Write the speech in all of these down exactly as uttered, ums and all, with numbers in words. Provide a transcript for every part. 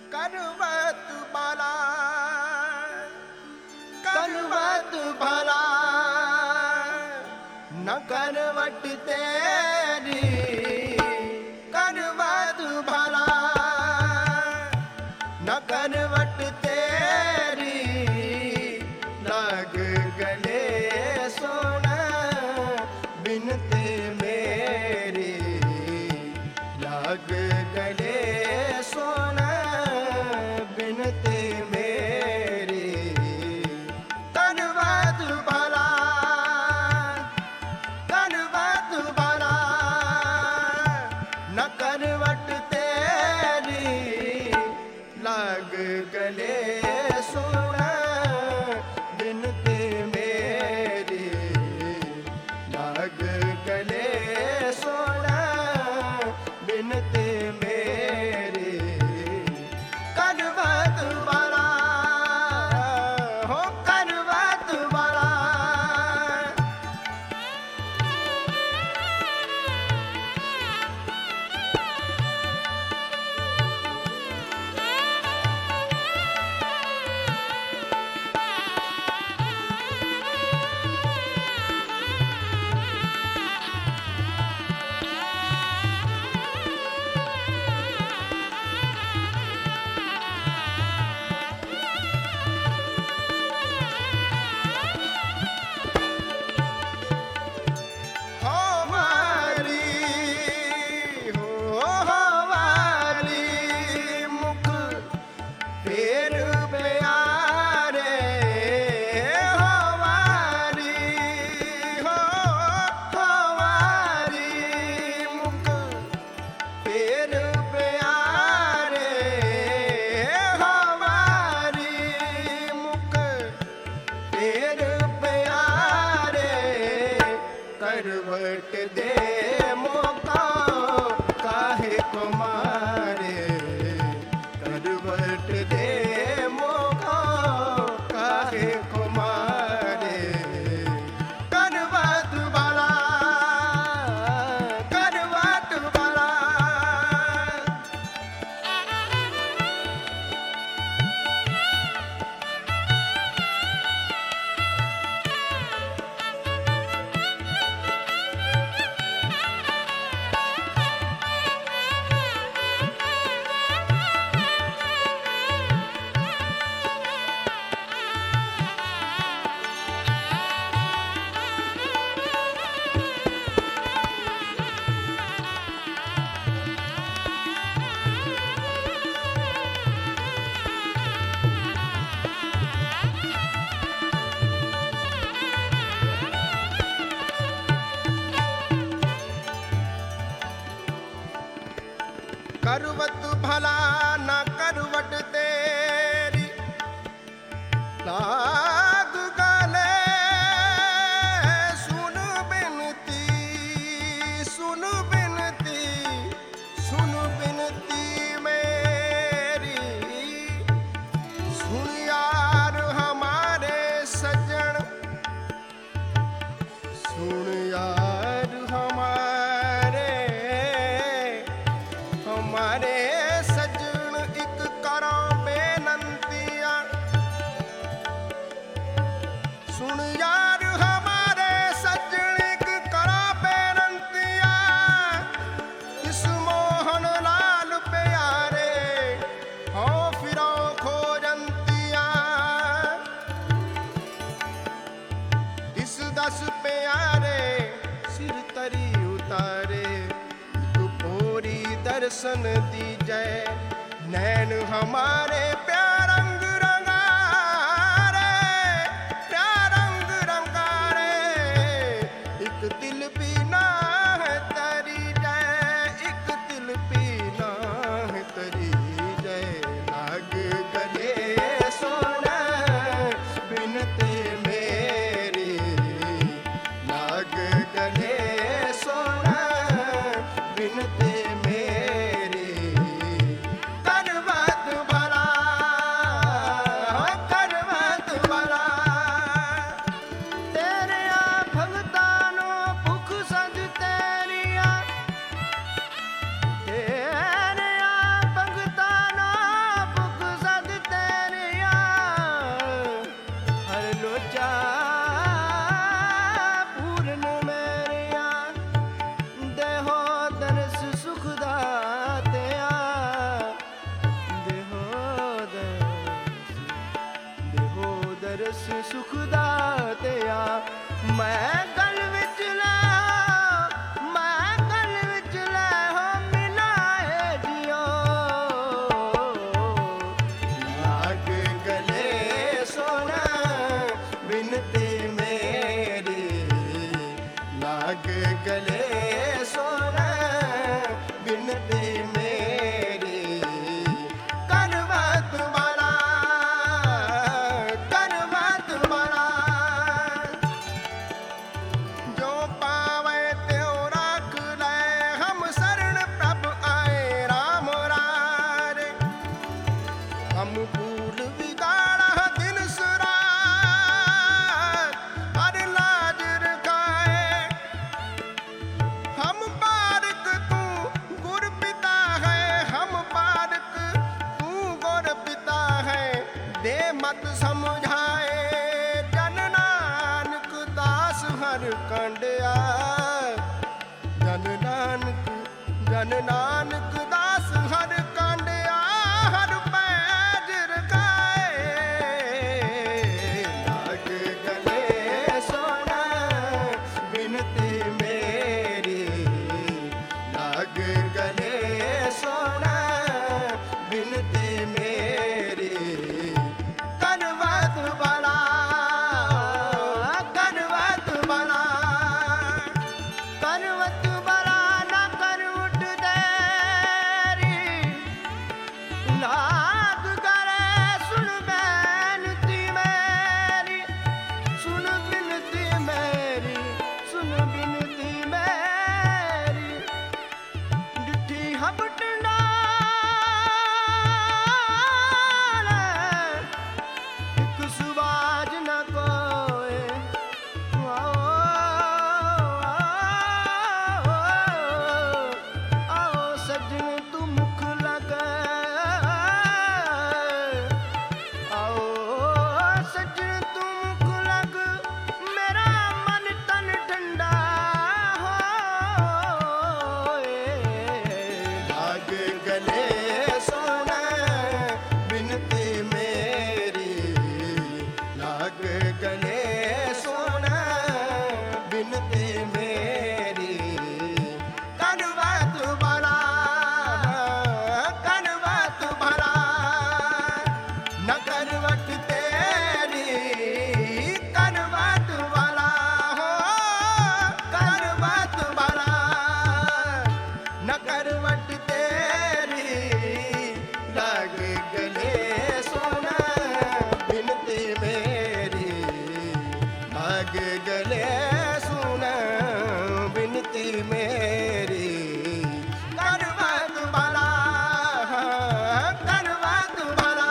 करवत भला करवत भला न करवट तेरी करवत भला न करवट तेरी लाग गले सोना बिनते मेरी लाग गले सोना बिनते मेरी करवत भला करवत भला न करवट तेरी लाग गले सोना बिनते मेरी लाग गले सोना बिनते मेरी करवत भला हो करवत भला फेर प्यारे हमारी हो हमारी मुख फेर प्यारे हमारी मुख फेर प्यारे करवट दे मौका काहे को मारे करवट दे मौका काहे को मारे करवत भला करवत भला करवत भला न करवट तेरी लाग गले सुन बिनती सुन बिनती सुन बिनती मेरी सुन यार हमारे सजन सुन यार हमारे हमारे सजन एक करो बेनंतियां सुन यार हमारे सजन एक करो बेनंतियां इस मोहन लाल प्यारे हो फिरो खोजंतियां इस दस प्यारे सिर तरी उतारे दर्शन दीजय नैन हमारे प्यारंग रंगारे प्यारंग रंगारे एक दिल पीना है तरी जय एक दिल पीना है तरी जय लाग गले सोना बिनते मेरी लाग गले सोना बिनते मेरी करवत भला सुख दातिया मैं गल विच ले मैं गल विच ले हो मिलाए जियो लाग गले सोना बिनती मेरी लाग गले सोना बिनती मेरी करवत वाला करवत वाला जो पावे त्यो राख ले हम शरण प्रभ आए राम रारे हम भूल बिगाड़ा दिन सुरात हर लाज रखाए हम पारक तू गुर पिता है हम पारक तू गुर पिता है दे मत समझाए जन नानक दास हर कंडिया जन नानक जन नानक दास हर कंडिया हर पैज रखाए लाग गले सोना बिनती मेरी लाग गले सोना बिनती मेरी करवत वाला करवत वाला करवत वाला ना कर उठ देरी लाग करे सुन बेनती मेरी सुन बिनती मेरी सुन बिनती मेरी डिठी हम टंडाल एक सुबाज न कोए आओ आओ आओ सजन तू मुख लगे आओ सजन तू मुख लग मेरा मन तन ठंडा होए लाग गले सोना बिनती मेरी लाग गले सोना बिनती मेरी करवत वाला करवत वाला न करवट तेरी करवत वाला हो करवत वाला न करवट तेरी लाग गले सोना बिनती मेरी लाग गले सोना बिनती मेरी करवत वाला करवत वाला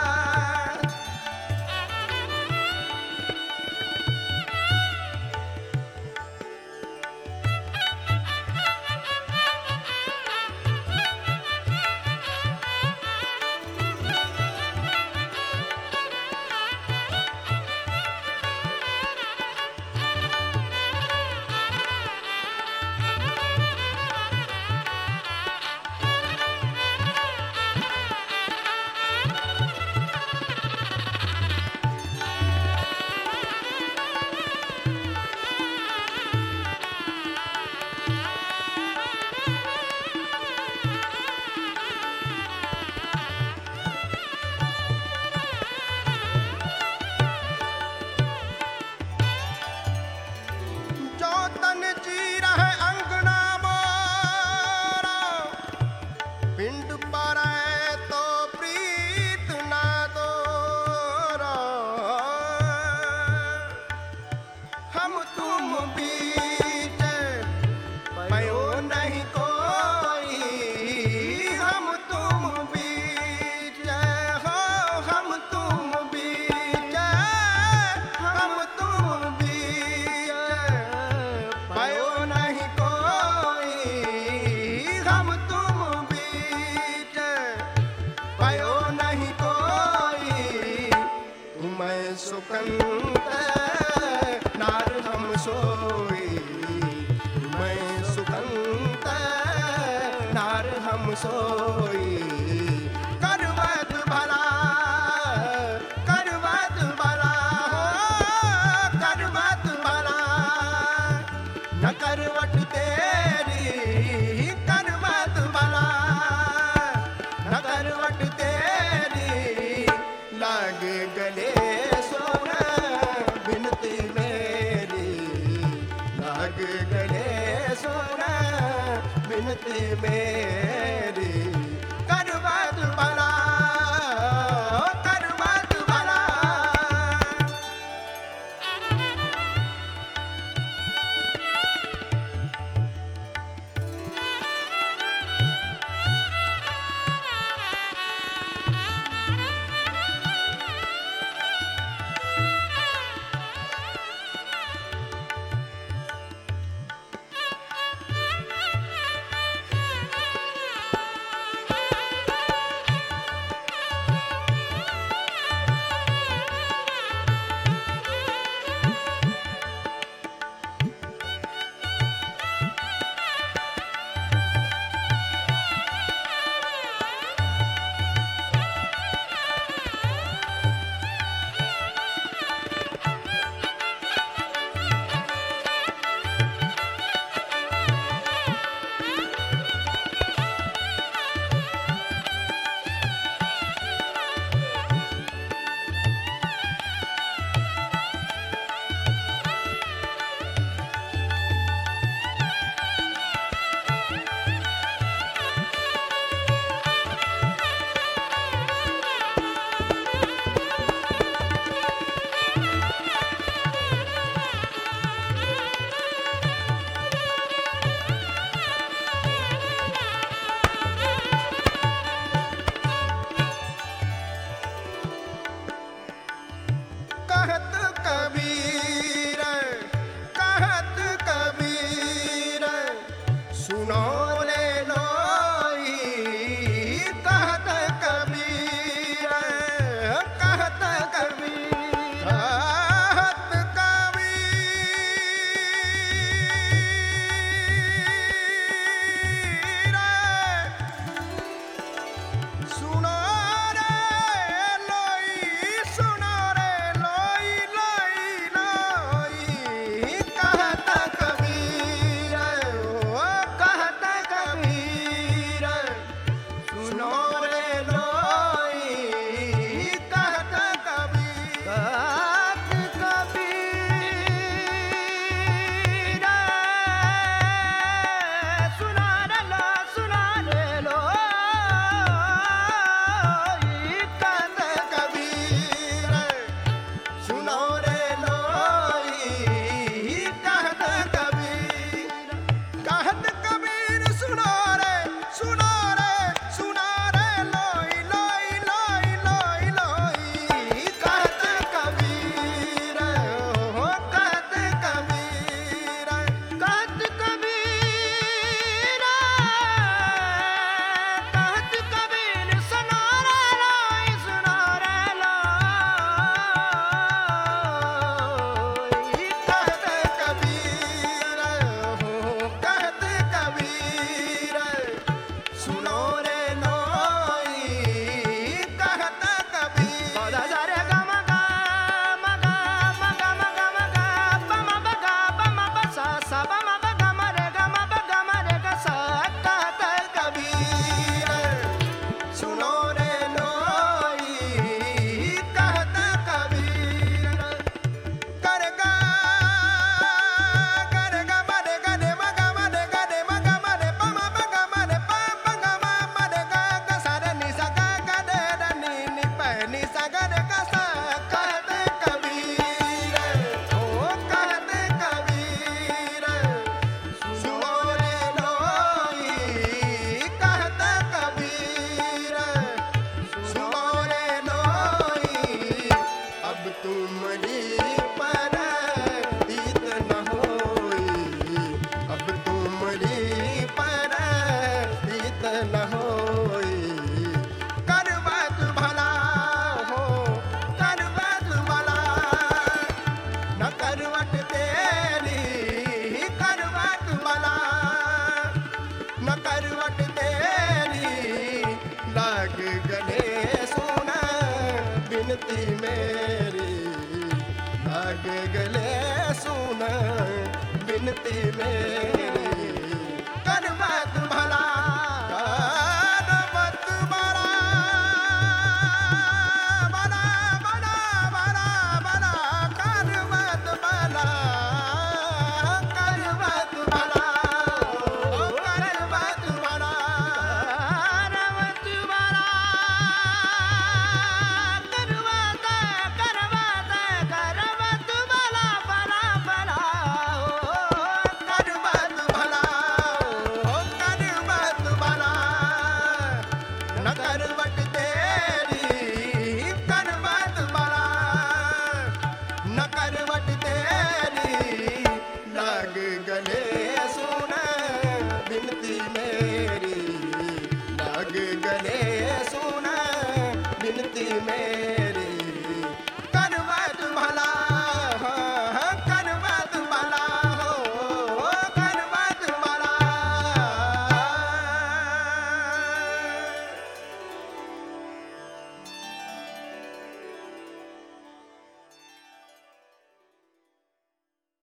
जो तन चीर है अंगना मोरा पिंड पर तो प्रीत ना तोरा हम तुम बीच पयो नहीं कोई हम तुम बीच हो हम तुम बीच हम तुम बीच पयो नहीं कोई हम तुम बीच पयो नहीं कोई तुम्हें सुकंत नार हम सोई तुम्हें सुकंत नार हम सोई करवत भला करवत भला हो मेरी करवत भला करवत भला। कहत कबीर कहत कबीर सुनो रे लोई। कहत कबीर कहत कबीर कहत कबीर सुनो रे लोई सुनो रे लोई लोई लोई। कहत कबीर ओ कहत कबीर सुनो रे लोई। कहत कबीर कहत कबीर सुनो रे लो सुनो रे लोई। कहत कबीर सुनो रे लोई। कहत कबीर कहत कबीर सुनो रे सुनो रे सुनो रे लोई लोई लोई लोई लोई। कहत कबीर हो कहत कबीर कहत कबीर कहत कबीर सुनो रे लोई सुनो रे लोई। कहत कबीर हो कहत कबीर सुनो रे लोई। कहत कबीर दा दा रे ग म ग म ग म ग म ग म ग प म ब ग प म ब स स ब म ब ग म रे ग म ब ग म रे ग स। कहत कबीर सुनो रे लोई। कहत कबीर कर गा कर गा म रे ग रे म ग म रे ग रे म ग म रे प म ब ग म रे प प ग म म रे ग ग स रे नि स ग ग रे र नि नि प नि स ग रे ग स। कहत कबीर ओ कहत कबीर सुनो रे लोई। कहत कबीर सुनो रे लोई। अब तुम्हारी पर ईत न होई। अब तुम्हारी पर ईत न होई। करवत भला हो करवत भला न करवट तेरी करवत भला न करवट तेरी लाग गले सोना बिनती मेरी। लाग गले सोना बिनती मेरी। करवत भला करवत भला भला भला भला भला करवत भला करवत भला ओ करवत भला। में